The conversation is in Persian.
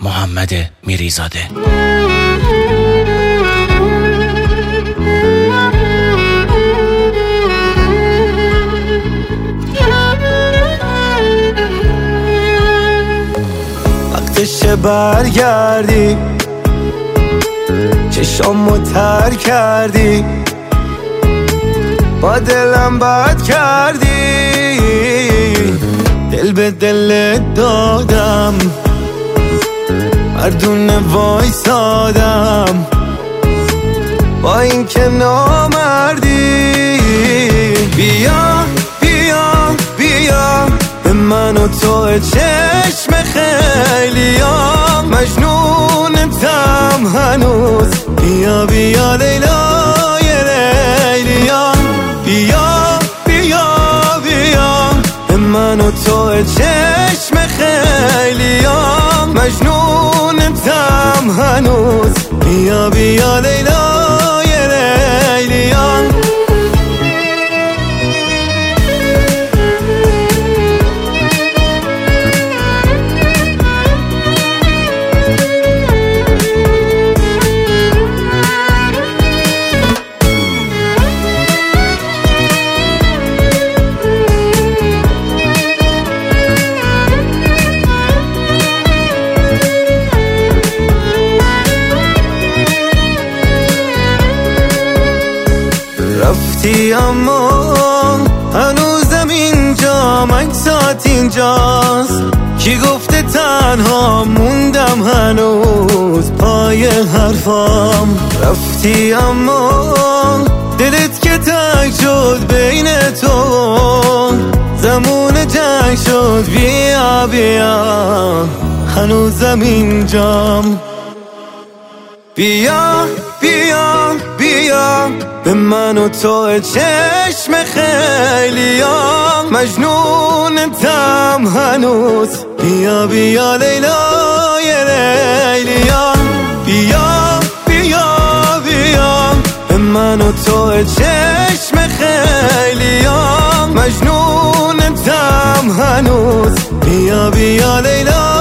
محمد میریزاده. وقتشه برگردی، چشامو تر کردی، با دلم بد کردی، دل به دل دادم، مردونه وایسادم، با این که نامردی. بیا بیا بیا به من و تو چشم خیلیا، مجنونتم هنوز. بیا بیا لیلای لیلیا، بیا بیا بیا به من و تو چشم خیلیا، مجنونتم هنوز. بیا بیا لیلای لیلیا. رفتی اما هنوزم اینجا، مکسات اینجاست. کی گفته تنها موندم هنوز پای حرفام. رفتی اما دلت که تنگ شد بین تو، زمون جنگ شد. بیا بیا هنوزم اینجام. بیا بیا بیا به من و تو چشم خیلیا، مجنونتم هنوز. بیا بیا لیلای لیلیا، بیا بیا بیا به من و تو چشم خیلیا، مجنونتم هنوز. بیا بیا لیلا.